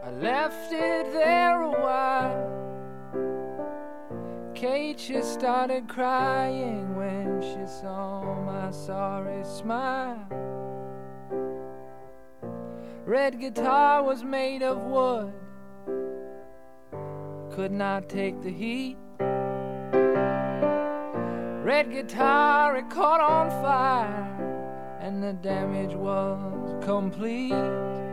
I left it there a while. Kate, she started crying when she saw my sorry smile. Red guitar was made of wood, could not take the heat. Red guitar, it caught on fire, and the damage was complete.